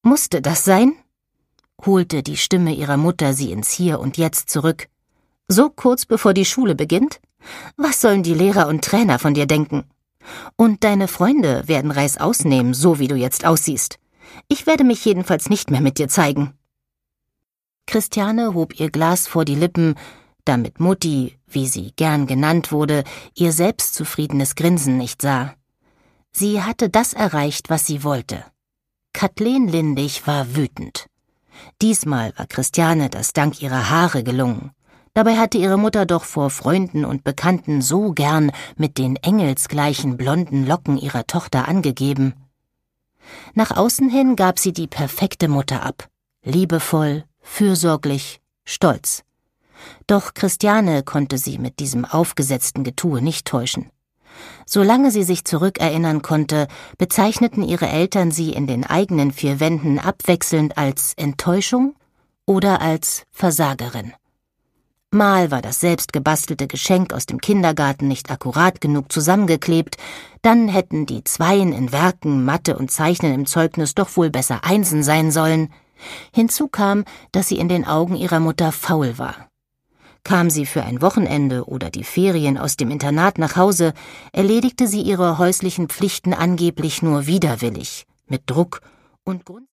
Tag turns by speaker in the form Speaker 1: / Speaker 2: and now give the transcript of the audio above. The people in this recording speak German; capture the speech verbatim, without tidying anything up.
Speaker 1: Musste das sein?« holte die Stimme ihrer Mutter sie ins Hier und Jetzt zurück. »So kurz bevor die Schule beginnt? Was sollen die Lehrer und Trainer von dir denken? Und deine Freunde werden Reißaus nehmen, so wie du jetzt aussiehst. Ich werde mich jedenfalls nicht mehr mit dir zeigen.« Christiane hob ihr Glas vor die Lippen, damit Mutti, wie sie gern genannt wurde, ihr selbstzufriedenes Grinsen nicht sah. Sie hatte das erreicht, was sie wollte. Kathleen Lindig war wütend. Diesmal war Christiane das dank ihrer Haare gelungen. Dabei hatte ihre Mutter doch vor Freunden und Bekannten so gern mit den engelsgleichen blonden Locken ihrer Tochter angegeben. Nach außen hin gab sie die perfekte Mutter ab. Liebevoll, fürsorglich, stolz. Doch Christiane konnte sie mit diesem aufgesetzten Getue nicht täuschen. Solange sie sich zurückerinnern konnte, bezeichneten ihre Eltern sie in den eigenen vier Wänden abwechselnd als Enttäuschung oder als Versagerin. Mal war das selbstgebastelte Geschenk aus dem Kindergarten nicht akkurat genug zusammengeklebt, dann hätten die Zweien in Werken, Mathe und Zeichnen im Zeugnis doch wohl besser Einsen sein sollen. Hinzu kam, dass sie in den Augen ihrer Mutter faul war. Kam sie für ein Wochenende oder die Ferien aus dem Internat nach Hause, erledigte sie ihre häuslichen Pflichten angeblich nur widerwillig, mit Druck und Grund